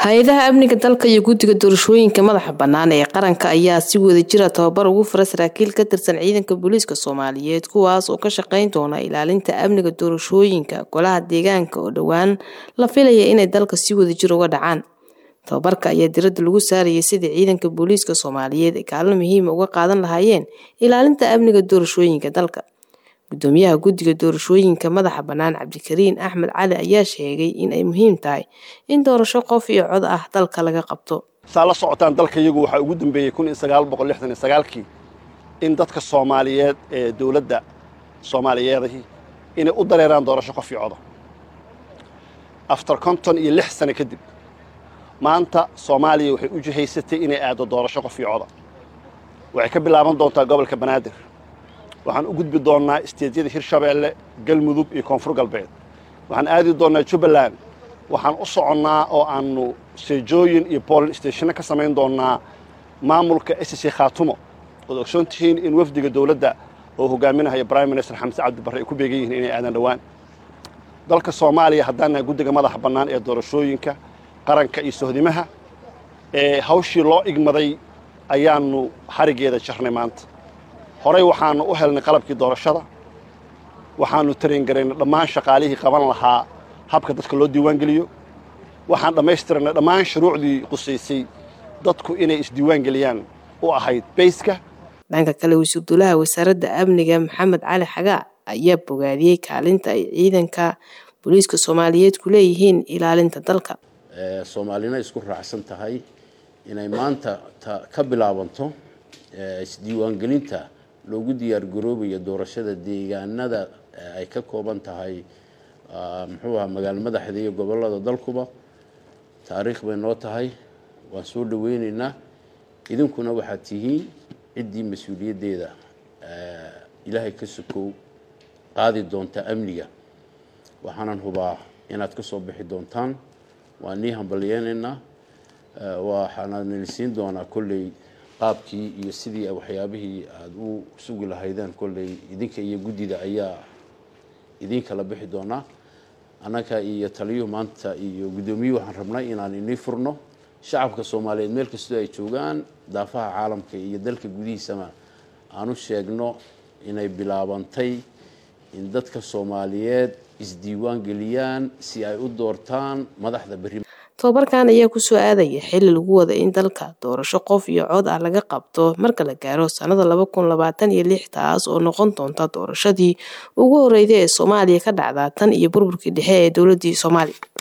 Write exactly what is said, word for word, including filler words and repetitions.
Hay'adaha amniga dalka iyo guddiga doorashooyinka madaxa bannaan ee qaranka ayaa si wadajir ah tababar ugu furay saraakiil ka tirsan ciidanka booliiska Soomaaliyeed kuwaas oo ka shaqeyn doona ilaalinta amniga doorashooyinka golaha deegaanka oo dhawaan la filayo inay dalka si wadajir uga dhacaan. Tababarka ayaa diiradda lagu saarayay sidii ciidanka booliiska Soomaaliyeed ay kaalin muhiim ah uga qaadan lahaayeen ilaalinta amniga doorashooyinka dalka. Gudoomiyaha guddiga doorashooyinka madaxa bannaan Cabdikariin Axmed Cali ayaa sheegay in ay muhiim tahay in doorasho qof iyo cod ah dalka laga qabto. Saala socotaan dalka iyagu waxa ugu dambeeyay kun iyo sagaal boqol lixdan iyo sagaal-kii in dadka Soomaaliyeed ee dawladda Soomaaliyeed inay u dareeraan doorasho qof iyo cod. After konton iyo lix sano kadib maanta Soomaaliya waxay u jihaysatay inay aado doorasho qof iyo cod. Waxay ka bilaaban doontaa gobolka Banaadir. waxaan u gudbi doonaa isteediyada Hirshabeelle, Galmudug iyo Koonfur Galbeed. waxaan aadi doonaa Jubbaland. waxaan u soconnaa oo aanu seejooyin iyo polling station ka samayn doonaa maamulka S C Khaatumo. oo ogsoon tihiin in wafdiga dawladda oo hogaaminayo Prime Minister Xamse Cabdi Barre ay ku beegan yihiin inay aadan dhawaan. dalka Soomaaliya haddana guddiga madaxa bannaan ee doorashooyinka qaranka iyo sohdimaha ee hawshii loo igmaday ayaanu xarigeeda jarnay maanta. horey waxaanu u helnay qalabkii doorashada. waxaanu tareen gareynay dhammaan shaqaalihii qaban lahaa habka dadka loo diiwaan geliyo. waxaan dhammaystiranay dhammaan shuruucdii qusaysay dadku inay isdiiwaan geliyaan u ahayd bayska. dhanka kale wasiirka wasaaradda amniga Maxamed Cali Xagaa ayaa bogaadiyay kaalinta ay ciidanka booliiska Soomaaliyeed ku leeyihiin ilaalinta dalka. ee Soomaalina isku raacsan tahay inay maanta ka bilaabanto isdiiwaan gelinta loogu diyaar garoobayo doorashada deegaanada ay ka kooban tahay muxuu ahaa magaalada madaxda iyo gobolada dalkuba. taariikh bay noo tahay, waan soo dhaweynaynaa. idinkuna waxaad tihiin ciddii mas'uuliyaddeeda ilaahay ka sokow qaadi doonta amniga. waxaanan hubaa inaad ka soo bixi doontaan. waan nii hambalyeynayna. waxaana nilisiin doonaa kolley qaabkii iyo sidii waxyaabihii aad u sugi lahaydeen kolley idinka iyo guddida ayaa idin kala bixi doonaa. annaka iyo taliyuhu maanta iyo gudoomiyuhu waxaan rabnay inaan inii furno shacabka Soomaaliyeed meel kasta ay joogaan daafaha caalamka iyo dalka gudihiisaba aanu sheegno inay bilaabantay in dadka Soomaaliyeed isdiiwaan geliyaan si ay u doortaan madaxda bari. Tababarkan ayaa ku soo aadaya xilli lagu wada in dalka doorasho qof iyo cod ah laga qabto marka la gaaro sanada laba kun labaatan iyo lix taas oo noqon doonta doorashadii ugu horeysay ee Soomaaliya ka dhacda tan iyo burburkii dhexe ee dawladda Soomaaliya.